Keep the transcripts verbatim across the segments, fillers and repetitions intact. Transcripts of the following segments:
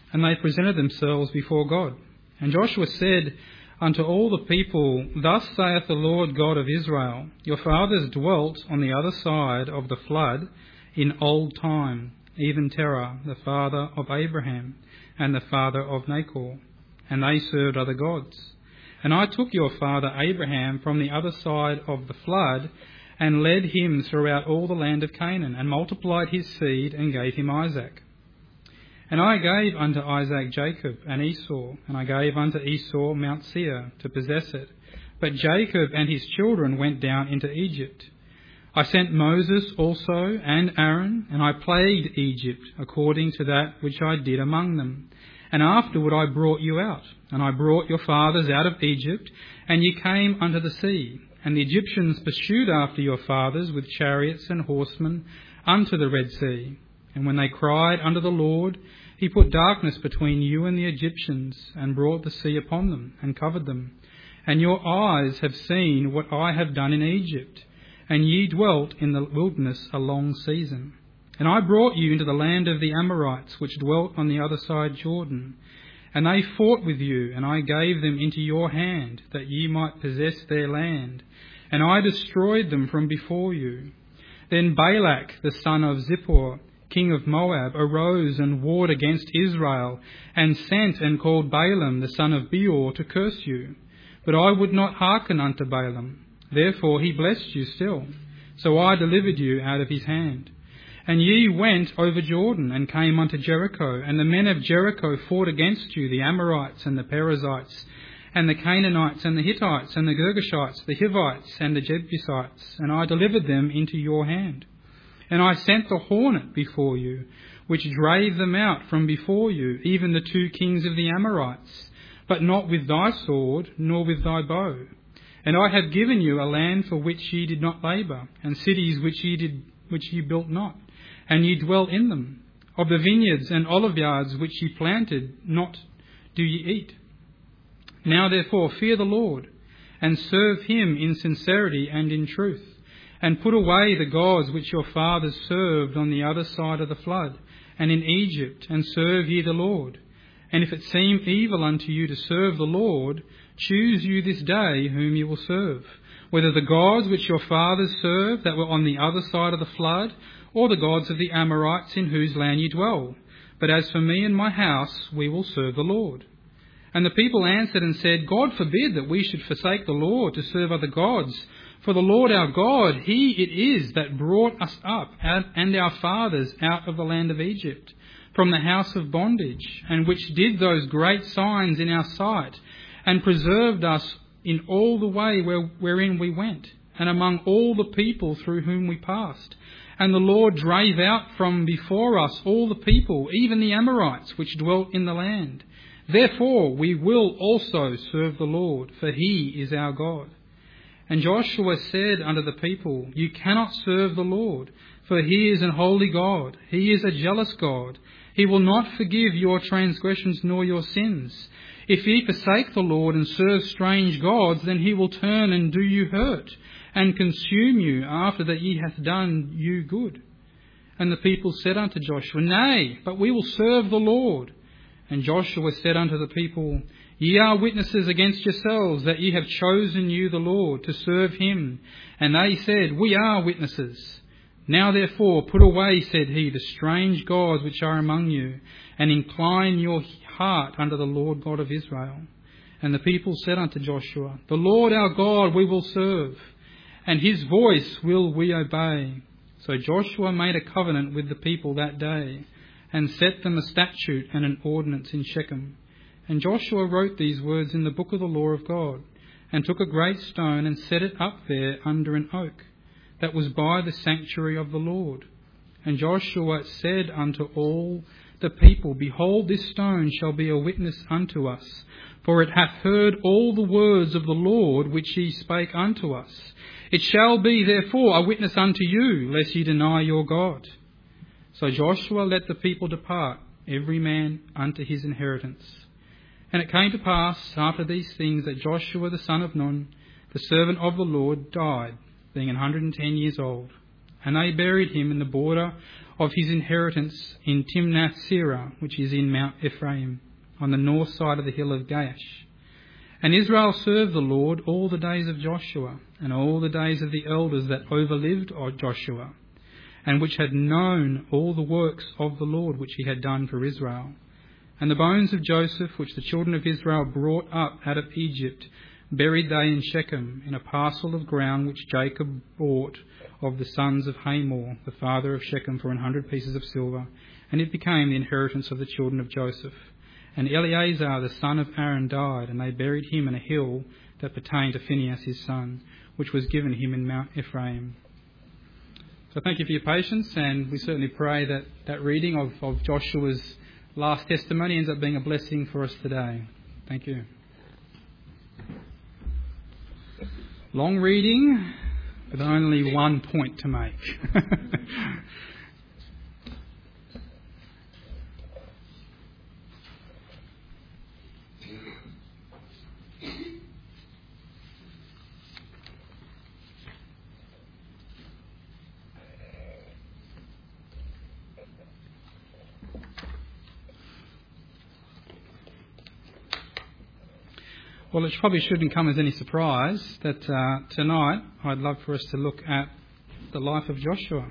And they presented themselves before God. And Joshua said unto all the people, Thus saith the Lord God of Israel, Your fathers dwelt on the other side of the flood in old time, even Terah, the father of Abraham, and the father of Nahor, and they served other gods. And I took your father Abraham from the other side of the flood, and led him throughout all the land of Canaan, and multiplied his seed, and gave him Isaac. And I gave unto Isaac Jacob and Esau, and I gave unto Esau Mount Seir to possess it. But Jacob and his children went down into Egypt. I sent Moses also and Aaron, and I plagued Egypt according to that which I did among them. And afterward I brought you out, and I brought your fathers out of Egypt, and ye came unto the sea. And the Egyptians pursued after your fathers with chariots and horsemen unto the Red Sea. And when they cried unto the Lord, he put darkness between you and the Egyptians, and brought the sea upon them, and covered them. And your eyes have seen what I have done in Egypt, and ye dwelt in the wilderness a long season. And I brought you into the land of the Amorites, which dwelt on the other side Jordan. And they fought with you, and I gave them into your hand, that ye might possess their land. And I destroyed them from before you. Then Balak, the son of Zippor, king of Moab, arose and warred against Israel, and sent and called Balaam, the son of Beor, to curse you. But I would not hearken unto Balaam. Therefore he blessed you still. So I delivered you out of his hand. And ye went over Jordan, and came unto Jericho. And the men of Jericho fought against you, the Amorites, and the Perizzites, and the Canaanites, and the Hittites, and the Girgashites, the Hivites, and the Jebusites. And I delivered them into your hand. And I sent the hornet before you, which drave them out from before you, even the two kings of the Amorites, but not with thy sword, nor with thy bow. And I have given you a land for which ye did not labour, and cities which ye did, which ye built not, and ye dwell in them. Of the vineyards and oliveyards which ye planted, not do ye eat. Now therefore fear the Lord, and serve him in sincerity and in truth. And put away the gods which your fathers served on the other side of the flood, and in Egypt, and serve ye the Lord. And if it seem evil unto you to serve the Lord, choose you this day whom you will serve, whether the gods which your fathers served that were on the other side of the flood, or the gods of the Amorites in whose land ye dwell. But as for me and my house, we will serve the Lord. And the people answered and said, God forbid that we should forsake the Lord to serve other gods. For the Lord our God, he it is that brought us up and our fathers out of the land of Egypt, from the house of bondage, and which did those great signs in our sight, and preserved us in all the way where, wherein we went, and among all the people through whom we passed. And the Lord drave out from before us all the people, even the Amorites, which dwelt in the land. Therefore we will also serve the Lord, for he is our God. And Joshua said unto the people, You cannot serve the Lord, for he is an holy God. He is a jealous God. He will not forgive your transgressions nor your sins. If ye forsake the Lord and serve strange gods, then he will turn and do you hurt, and consume you after that ye hath done you good. And the people said unto Joshua, Nay, but we will serve the Lord. And Joshua said unto the people, Ye are witnesses against yourselves that ye have chosen you the Lord to serve him. And they said, We are witnesses. Now therefore put away, said he, the strange gods which are among you, and incline your heart unto the Lord God of Israel. And the people said unto Joshua, The Lord our God we will serve, and his voice will we obey. So Joshua made a covenant with the people that day, and set them a statute and an ordinance in Shechem. And Joshua wrote these words in the book of the law of God, and took a great stone and set it up there under an oak, that was by the sanctuary of the Lord. And Joshua said unto all the people, Behold, this stone shall be a witness unto us, for it hath heard all the words of the Lord which ye spake unto us. It shall be therefore a witness unto you, lest ye deny your God. So Joshua let the people depart, every man unto his inheritance. And it came to pass after these things that Joshua the son of Nun, the servant of the Lord, died, being an hundred and ten years old. And they buried him in the border of his inheritance in Timnath-Serah, which is in Mount Ephraim, on the north side of the hill of Gaash. And Israel served the Lord all the days of Joshua, and all the days of the elders that overlived Joshua, and which had known all the works of the Lord which he had done for Israel. And the bones of Joseph, which the children of Israel brought up out of Egypt, buried they in Shechem, in a parcel of ground which Jacob bought of the sons of Hamor, the father of Shechem, for an hundred pieces of silver, and it became the inheritance of the children of Joseph. And Eleazar the son of Aaron died, and they buried him in a hill that pertained to Phinehas his son, which was given him in Mount Ephraim. So thank you for your patience, and we certainly pray that that reading of, of Joshua's last testimony ends up being a blessing for us today. Thank you. Long reading, but only one point to make. Well, it probably shouldn't come as any surprise that uh, tonight I'd love for us to look at the life of Joshua.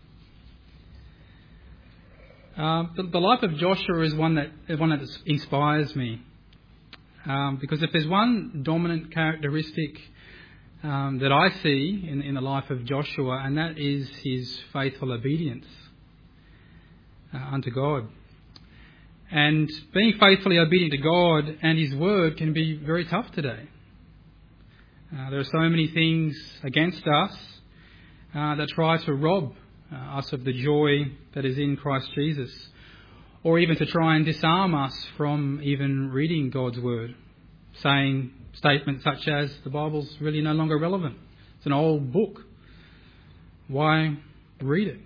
Uh, the, the life of Joshua is one that is one that inspires me, um, because if there's one dominant characteristic um, that I see in, in the life of Joshua, and that is his faithful obedience uh, unto God. And being faithfully obedient to God and His Word can be very tough today. Uh, there are so many things against us uh, that try to rob uh, us of the joy that is in Christ Jesus, or even to try and disarm us from even reading God's Word, saying statements such as, the Bible's really no longer relevant. It's an old book. Why read it?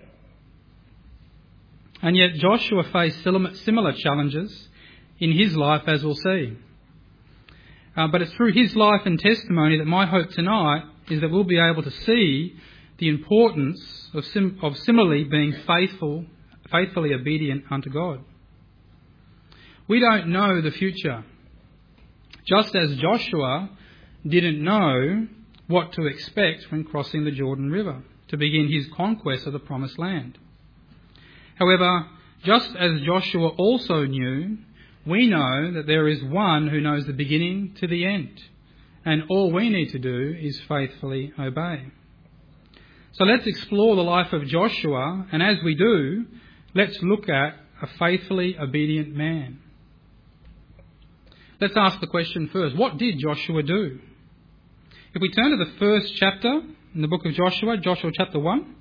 And yet Joshua faced similar challenges in his life, as we'll see. Uh, but it's through his life and testimony that my hope tonight is that we'll be able to see the importance of, sim- of similarly being faithful, faithfully obedient unto God. We don't know the future. Just as Joshua didn't know what to expect when crossing the Jordan River to begin his conquest of the Promised Land. However, just as Joshua also knew, we know that there is one who knows the beginning to the end, and all we need to do is faithfully obey. So let's explore the life of Joshua, and as we do, let's look at a faithfully obedient man. Let's ask the question first, what did Joshua do? If we turn to the first chapter in the book of Joshua, Joshua chapter one,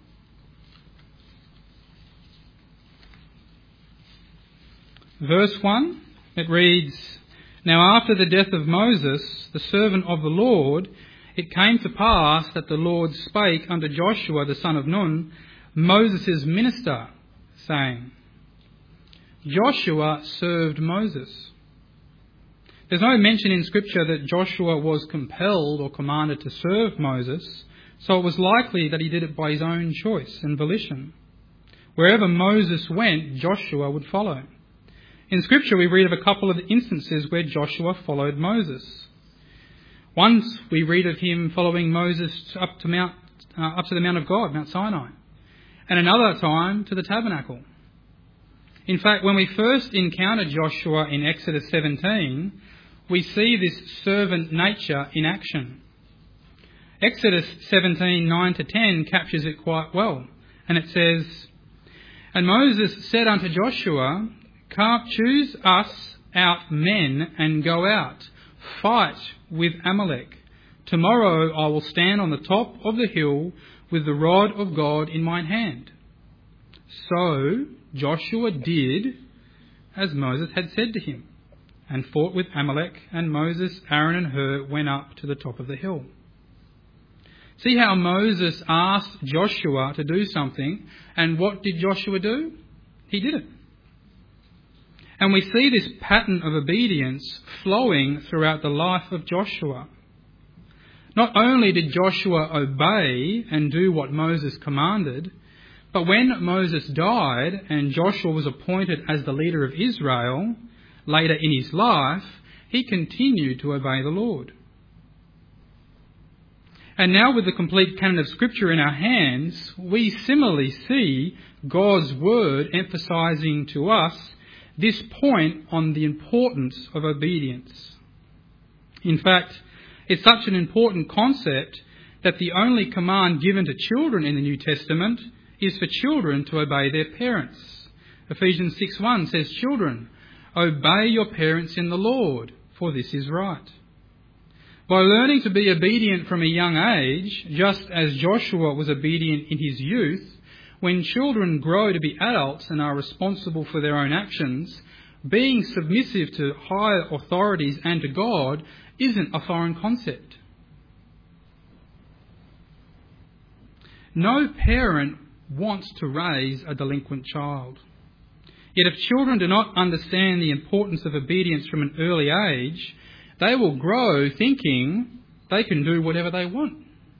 verse one, it reads, Now after the death of Moses, the servant of the Lord, it came to pass that the Lord spake unto Joshua the son of Nun, Moses' minister, saying, Joshua served Moses. There's no mention in Scripture that Joshua was compelled or commanded to serve Moses, so it was likely that he did it by his own choice and volition. Wherever Moses went, Joshua would follow. In Scripture, we read of a couple of instances where Joshua followed Moses. Once we read of him following Moses up to Mount, uh, up to the Mount of God, Mount Sinai, and another time to the tabernacle. In fact, when we first encounter Joshua in Exodus seventeen, we see this servant nature in action. Exodus seventeen, nine to ten captures it quite well, and it says, And Moses said unto Joshua, Choose us out men and go out, fight with Amalek. Tomorrow I will stand on the top of the hill with the rod of God in mine hand. So Joshua did as Moses had said to him, and fought with Amalek, and Moses, Aaron and Hur went up to the top of the hill. See how Moses asked Joshua to do something, and what did Joshua do? He did it. And we see this pattern of obedience flowing throughout the life of Joshua. Not only did Joshua obey and do what Moses commanded, But when Moses died and Joshua was appointed as the leader of Israel, later in his life, he continued to obey the Lord. And now with the complete canon of Scripture in our hands, we similarly see God's Word emphasising to us this point on the importance of obedience. In fact, it's such an important concept that the only command given to children in the New Testament is for children to obey their parents. Ephesians six one says, "Children, obey your parents in the Lord, for this is right." By learning to be obedient from a young age, just as Joshua was obedient in his youth, when children grow to be adults and are responsible for their own actions, being submissive to higher authorities and to God isn't a foreign concept. No parent wants to raise a delinquent child. Yet if children do not understand the importance of obedience from an early age, they will grow thinking they can do whatever they want.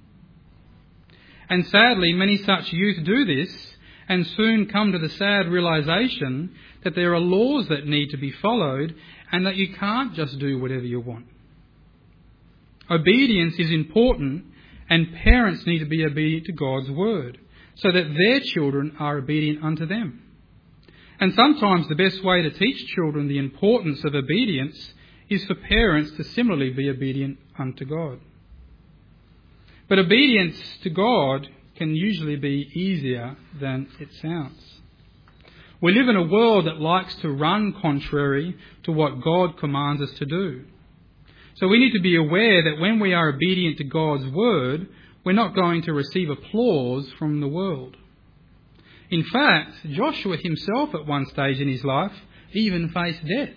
And sadly, many such youth do this and soon come to the sad realisation that there are laws that need to be followed and that you can't just do whatever you want. Obedience is important, and parents need to be obedient to God's word so that their children are obedient unto them. And sometimes the best way to teach children the importance of obedience is for parents to similarly be obedient unto God. But obedience to God can usually be easier than it sounds. We live in a world that likes to run contrary to what God commands us to do. So we need to be aware that when we are obedient to God's word, we're not going to receive applause from the world. In fact, Joshua himself at one stage in his life even faced death.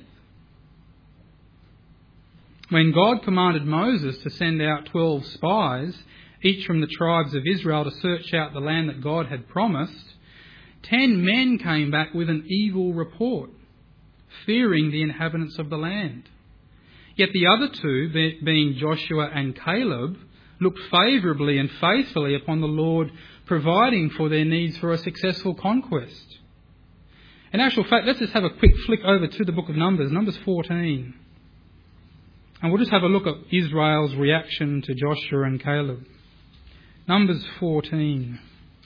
When God commanded Moses to send out twelve spies, each from the tribes of Israel, to search out the land that God had promised, ten men came back with an evil report, fearing the inhabitants of the land. Yet the other two, being Joshua and Caleb, looked favourably and faithfully upon the Lord, providing for their needs for a successful conquest. In actual fact, let's just have a quick flick over to the book of Numbers, Numbers fourteen. And we'll just have a look at Israel's reaction to Joshua and Caleb. Numbers fourteen.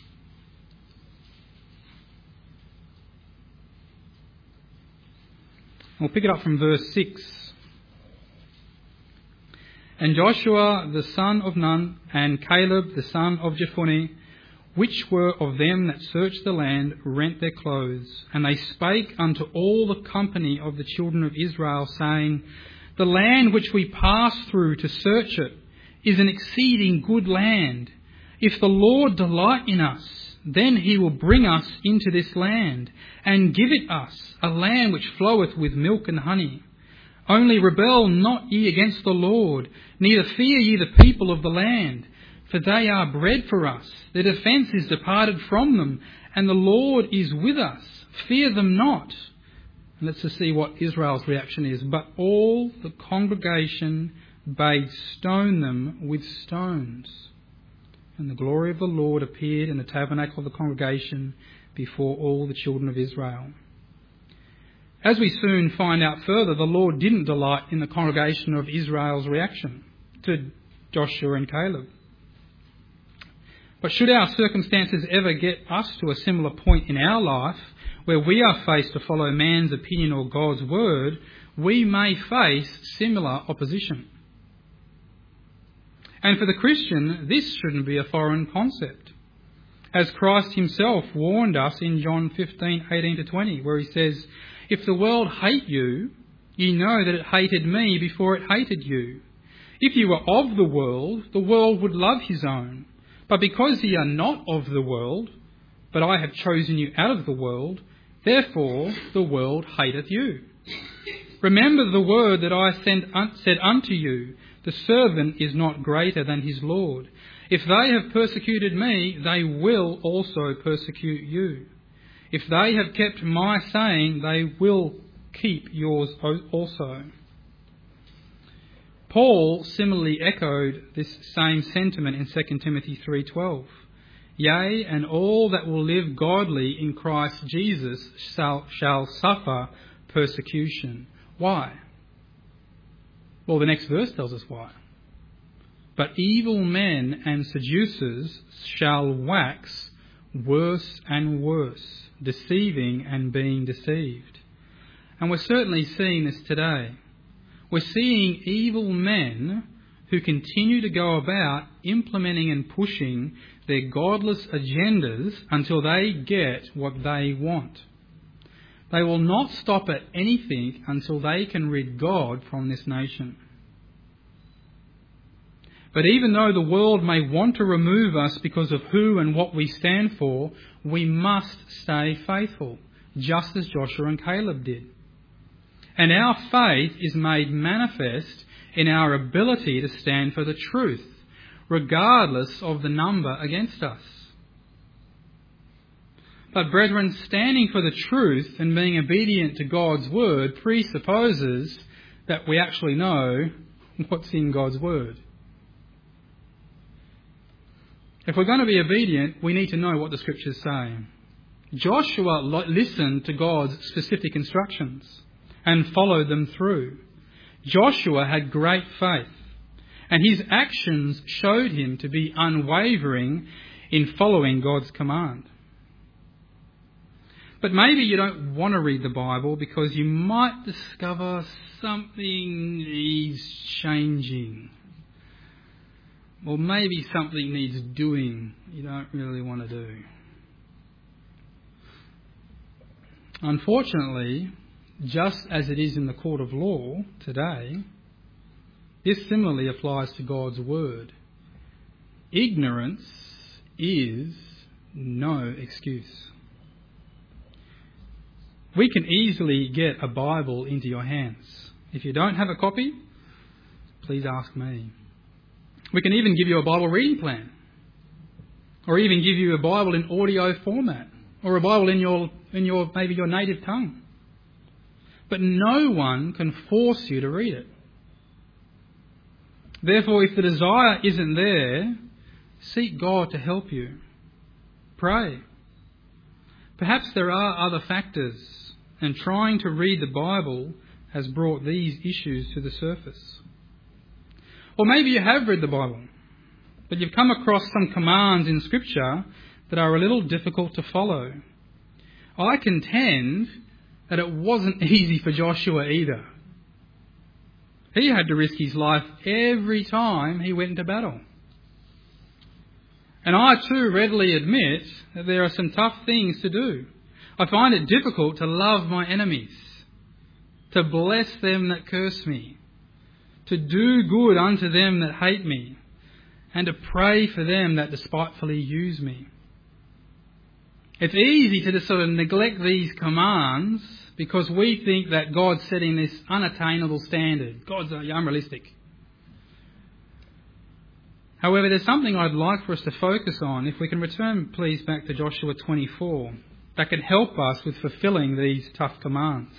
We'll pick it up from verse six. And Joshua the son of Nun and Caleb the son of Jephunneh, which were of them that searched the land, rent their clothes. And they spake unto all the company of the children of Israel, saying, The land which we pass through to search it is an exceeding good land. If the Lord delight in us, then he will bring us into this land, and give it us, a land which floweth with milk and honey. Only rebel not ye against the Lord, neither fear ye the people of the land, for they are bread for us. Their defence is departed from them, and the Lord is with us. Fear them not. And let's just see what Israel's reaction is. But all the congregation bade stone them with stones. And the glory of the Lord appeared in the tabernacle of the congregation before all the children of Israel. As we soon find out further, the Lord didn't delight in the congregation of Israel's reaction to Joshua and Caleb. But should our circumstances ever get us to a similar point in our life, where we are faced to follow man's opinion or God's word, we may face similar opposition. And for the Christian, this shouldn't be a foreign concept, as Christ himself warned us in John fifteen, eighteen to twenty, where he says, If the world hate you, ye know that it hated me before it hated you. If you were of the world, the world would love his own. But because ye are not of the world, but I have chosen you out of the world, therefore the world hateth you. Remember the word that I said unto you, the servant is not greater than his Lord. If they have persecuted me, they will also persecute you. If they have kept my saying, they will keep yours also. Paul similarly echoed this same sentiment in Second Timothy three twelve. Yea, and all that will live godly in Christ Jesus shall, shall suffer persecution. Why? Well, the next verse tells us why. But evil men and seducers shall wax worse and worse, deceiving and being deceived. And we're certainly seeing this today. We're seeing evil men who continue to go about implementing and pushing their godless agendas until they get what they want. They will not stop at anything until they can rid God from this nation. But even though the world may want to remove us because of who and what we stand for, we must stay faithful, just as Joshua and Caleb did. And our faith is made manifest in our ability to stand for the truth, regardless of the number against us. But brethren, standing for the truth and being obedient to God's word presupposes that we actually know what's in God's word. If we're going to be obedient, we need to know what the Scriptures say. Joshua listened to God's specific instructions and followed them through. Joshua had great faith, and his actions showed him to be unwavering in following God's command. But maybe you don't want to read the Bible because you might discover something needs changing. Or maybe something needs doing you don't really want to do. Unfortunately, just as it is in the court of law today, this similarly applies to God's word. Ignorance is no excuse. We can easily get a Bible into your hands. If you don't have a copy, please ask me. We can even give you a Bible reading plan, or even give you a Bible in audio format, or a Bible in your in your maybe your native tongue. But no one can force you to read it. Therefore, if the desire isn't there, seek God to help you. Pray. Perhaps there are other factors, and trying to read the Bible has brought these issues to the surface. Or maybe you have read the Bible, but you've come across some commands in Scripture that are a little difficult to follow. I contend that it wasn't easy for Joshua either. He had to risk his life every time he went into battle. And I too readily admit that there are some tough things to do. I find it difficult to love my enemies, to bless them that curse me, to do good unto them that hate me, and to pray for them that despitefully use me. It's easy to just sort of neglect these commands because we think that God's setting this unattainable standard. God's unrealistic. However, there's something I'd like for us to focus on, if we can return please back to Joshua twenty-four, that can help us with fulfilling these tough commands.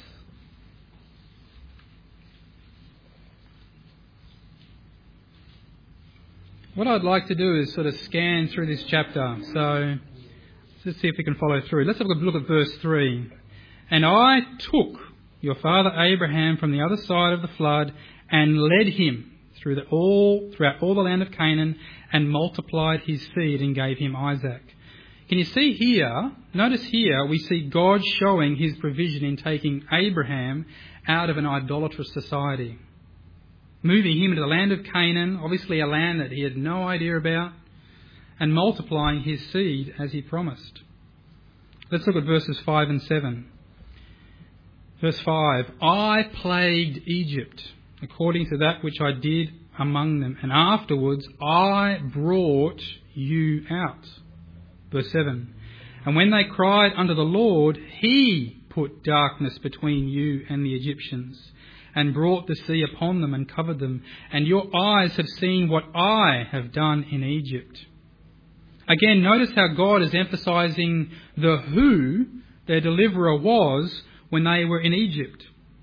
What I'd like to do is sort of scan through this chapter. So let's see if we can follow through. Let's have a look at verse three. And I took your father Abraham from the other side of the flood and led him through the all throughout all the land of Canaan and multiplied his seed and gave him Isaac. Can you see here, notice here, we see God showing his provision in taking Abraham out of an idolatrous society, moving him into the land of Canaan, obviously a land that he had no idea about, and multiplying his seed as he promised. Let's look at verses five and seven. Verse five, I plagued Egypt according to that which I did among them, and afterwards I brought you out. Verse seven, and when they cried unto the Lord, he put darkness between you and the Egyptians, and brought the sea upon them and covered them, and your eyes have seen what I have done in Egypt. Again, notice how God is emphasizing the who their deliverer was when they were in Egypt.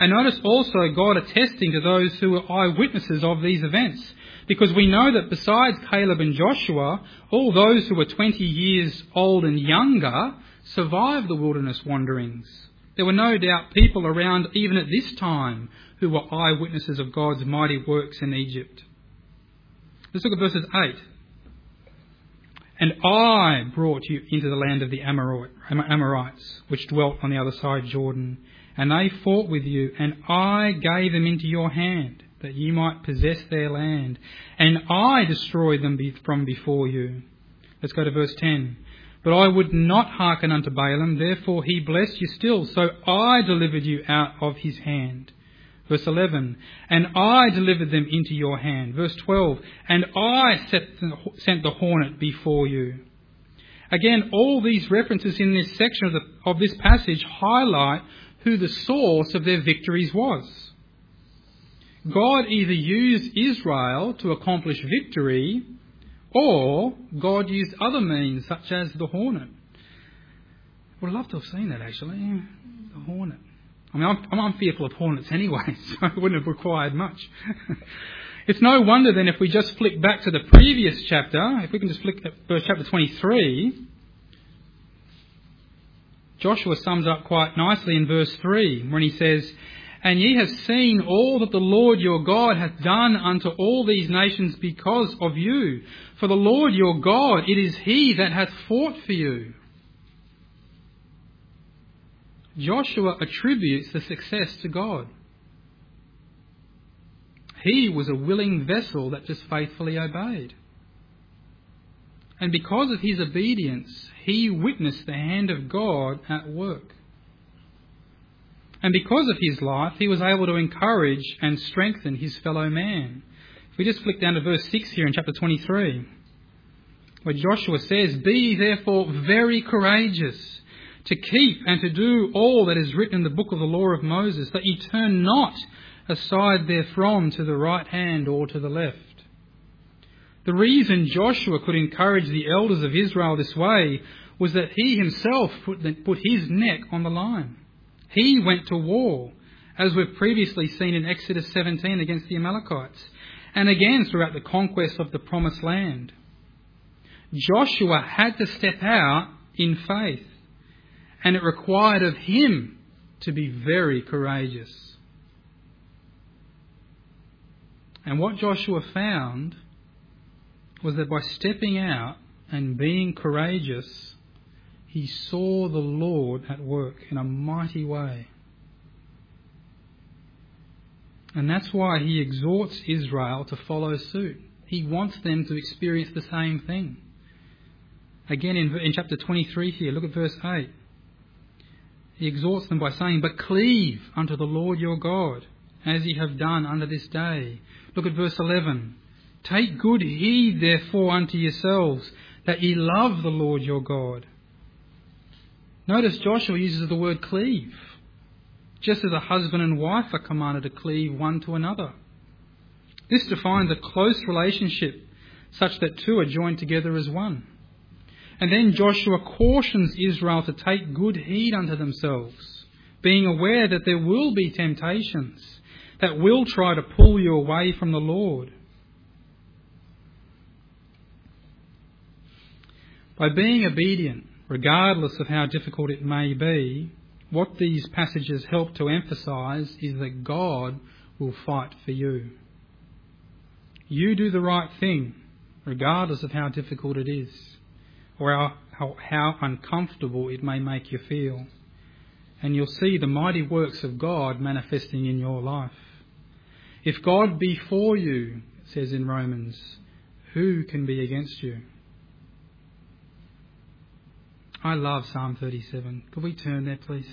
And notice also God attesting to those who were eyewitnesses of these events. Because we know that besides Caleb and Joshua, all those who were twenty years old and younger survived the wilderness wanderings. There were no doubt people around even at this time who were eyewitnesses of God's mighty works in Egypt. Let's look at verses eight. And I brought you into the land of the Amorites, which dwelt on the other side Jordan. And they fought with you, and I gave them into your hand, that ye might possess their land. And I destroyed them from before you. Let's go to verse ten. But I would not hearken unto Balaam, therefore he blessed you still. So I delivered you out of his hand. Verse eleven. And I delivered them into your hand. Verse twelve. And I set the, sent the hornet before you. Again, all these references in this section of, the, of this passage highlight who the source of their victories was. God either used Israel to accomplish victory, or God used other means, such as the hornet. I would love to have seen that, actually. The hornet. I mean, I'm, I'm fearful of hornets anyway, so it wouldn't have required much. It's no wonder then if we just flick back to the previous chapter, if we can just flick to verse chapter twenty-three, Joshua sums up quite nicely in verse three when he says, And ye have seen all that the Lord your God hath done unto all these nations because of you. For the Lord your God, it is he that hath fought for you. Joshua attributes the success to God. He was a willing vessel that just faithfully obeyed. And because of his obedience, he witnessed the hand of God at work. And because of his life, he was able to encourage and strengthen his fellow man. If we just flick down to verse six here in chapter twenty-three, where Joshua says, Be ye therefore very courageous, to keep and to do all that is written in the book of the law of Moses, that ye turn not aside therefrom to the right hand or to the left. The reason Joshua could encourage the elders of Israel this way was that he himself put, put his neck on the line. He went to war, as we've previously seen in Exodus seventeen against the Amalekites, and again throughout the conquest of the Promised Land. Joshua had to step out in faith, and it required of him to be very courageous. And what Joshua found was that by stepping out and being courageous, he saw the Lord at work in a mighty way. And that's why he exhorts Israel to follow suit. He wants them to experience the same thing. Again, in, in chapter twenty-three here, look at verse eight. He exhorts them by saying, But cleave unto the Lord your God, as ye have done unto this day. Look at verse eleven. Take good heed therefore unto yourselves, that ye love the Lord your God. Notice Joshua uses the word cleave, just as a husband and wife are commanded to cleave one to another. This defines a close relationship, such that two are joined together as one. And then Joshua cautions Israel to take good heed unto themselves, being aware that there will be temptations that will try to pull you away from the Lord. By being obedient, regardless of how difficult it may be, what these passages help to emphasise is that God will fight for you. You do the right thing, regardless of how difficult it is, or how, how, how uncomfortable it may make you feel. And you'll see the mighty works of God manifesting in your life. If God be for you, it says in Romans, who can be against you? I love Psalm thirty-seven. Could we turn there, please?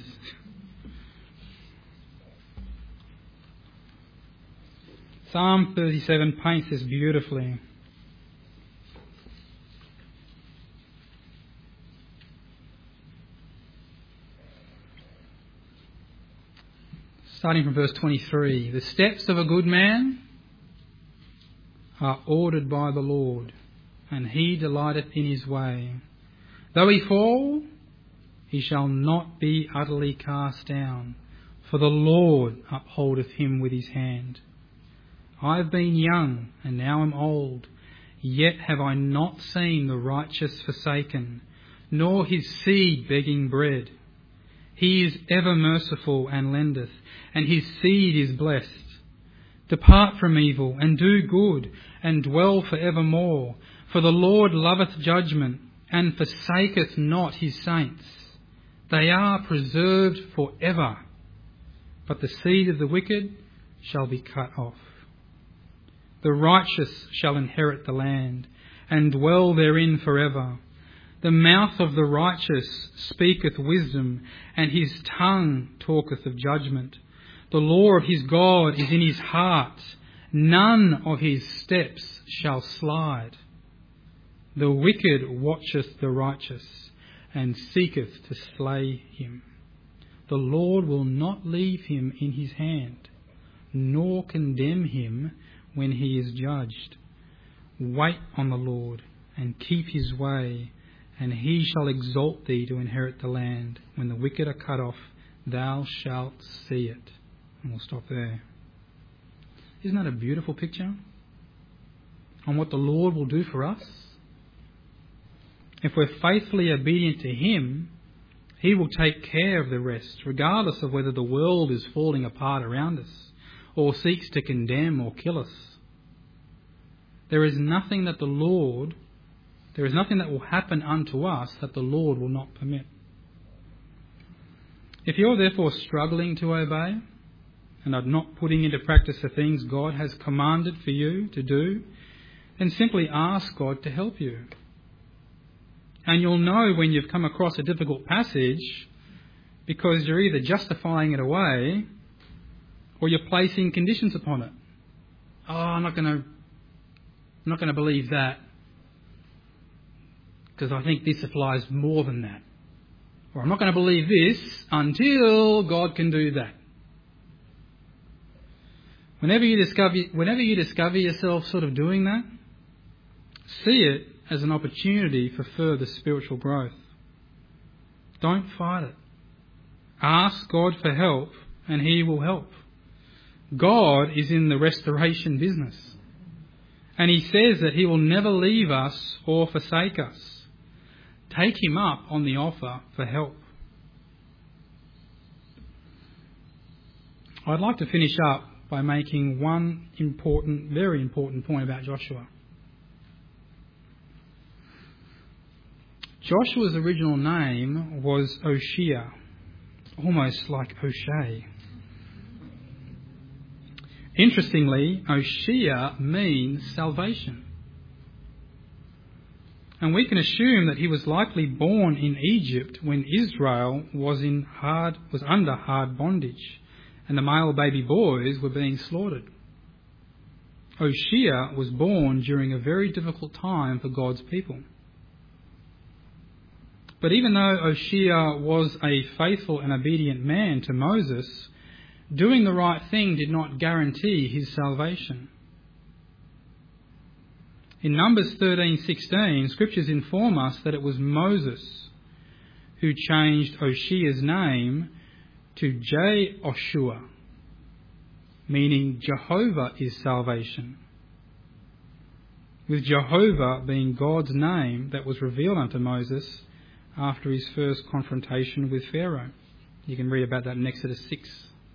Psalm thirty-seven paints this beautifully. Starting from verse twenty-three. The steps of a good man are ordered by the Lord, and he delighteth in his way. Though he fall, he shall not be utterly cast down, for the Lord upholdeth him with his hand. I have been young, and now am old, yet have I not seen the righteous forsaken, nor his seed begging bread. He is ever merciful and lendeth, and his seed is blessed. Depart from evil, and do good, and dwell for evermore. For the Lord loveth judgment, and forsaketh not his saints. They are preserved for ever, but the seed of the wicked shall be cut off. The righteous shall inherit the land, and dwell therein for ever. The mouth of the righteous speaketh wisdom, and his tongue talketh of judgment. The law of his God is in his heart. None of his steps shall slide. The wicked watcheth the righteous, and seeketh to slay him. The Lord will not leave him in his hand, nor condemn him when he is judged. Wait on the Lord, and keep his way, and he shall exalt thee to inherit the land. When the wicked are cut off, thou shalt see it. And we'll stop there. Isn't that a beautiful picture on what the Lord will do for us? If we're faithfully obedient to him, he will take care of the rest, regardless of whether the world is falling apart around us or seeks to condemn or kill us. There is nothing that the Lord, there is nothing that will happen unto us that the Lord will not permit. If you're therefore struggling to obey and are not putting into practice the things God has commanded for you to do, then simply ask God to help you. And you'll know when you've come across a difficult passage because you're either justifying it away or you're placing conditions upon it. Oh, I'm not going to, I'm not going to believe that because I think this applies more than that. Or I'm not going to believe this until God can do that. Whenever you discover, whenever you discover yourself sort of doing that, see it as an opportunity for further spiritual growth. Don't fight it. Ask God for help, and he will help. God is in the restoration business, and he says that he will never leave us or forsake us. Take him up on the offer for help. I'd like to finish up by making one important, very important point about Joshua. Joshua's original name was Oshea, almost like O'Shea. Interestingly, Oshea means salvation. And we can assume that he was likely born in Egypt when Israel was in hard was under hard bondage and the male baby boys were being slaughtered. Oshea was born during a very difficult time for God's people. But even though Oshea was a faithful and obedient man to Moses, doing the right thing did not guarantee his salvation. In Numbers thirteen sixteen, scriptures inform us that it was Moses who changed Oshea's name to Jehoshua, meaning Jehovah is salvation, with Jehovah being God's name that was revealed unto Moses after his first confrontation with Pharaoh. You can read about that in Exodus six.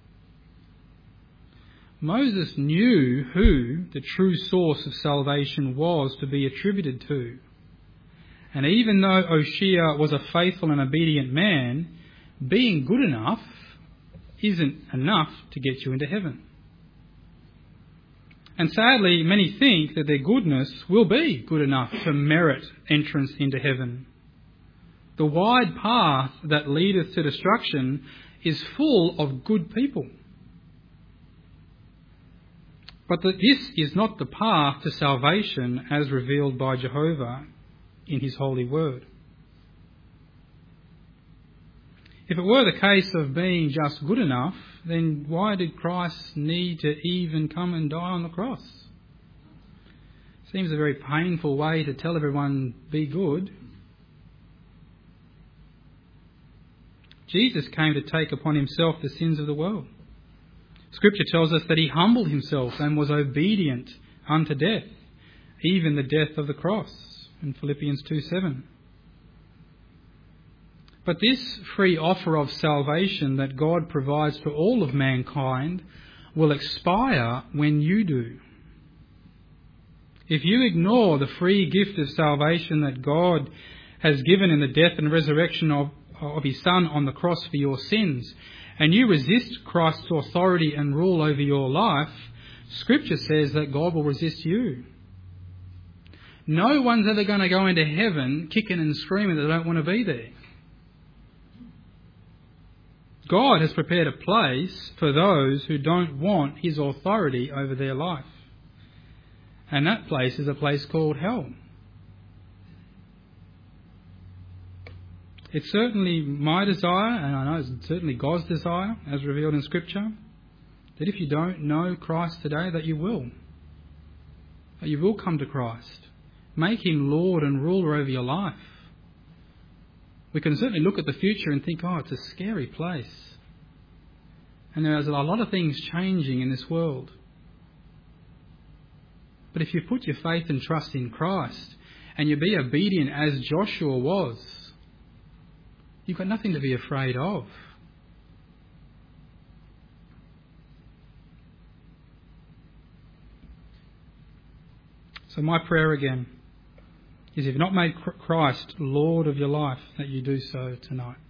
Moses knew who the true source of salvation was to be attributed to. And even though Oshea was a faithful and obedient man, being good enough isn't enough to get you into heaven. And sadly, many think that their goodness will be good enough to merit entrance into heaven. The wide path that leadeth to destruction is full of good people. But that this is not the path to salvation as revealed by Jehovah in his holy word. If it were the case of being just good enough, then why did Christ need to even come and die on the cross? Seems a very painful way to tell everyone, be good. Jesus came to take upon himself the sins of the world. Scripture tells us that he humbled himself and was obedient unto death, even the death of the cross, in Philippians two seven. But this free offer of salvation that God provides to all of mankind will expire when you do. If you ignore the free gift of salvation that God has given in the death and resurrection of, of his Son on the cross for your sins, and you resist Christ's authority and rule over your life, Scripture says that God will resist you. No one's ever going to go into heaven kicking and screaming that they don't want to be there. God has prepared a place for those who don't want his authority over their life. And that place is a place called hell. It's certainly my desire, and I know it's certainly God's desire, as revealed in Scripture, that if you don't know Christ today, that you will. That you will come to Christ. Make him Lord and ruler over your life. We can certainly look at the future and think, oh, it's a scary place. And there's a lot of things changing in this world. But if you put your faith and trust in Christ, and you be obedient as Joshua was, you've got nothing to be afraid of. So my prayer again is, if you've not made Christ Lord of your life, that you do so tonight.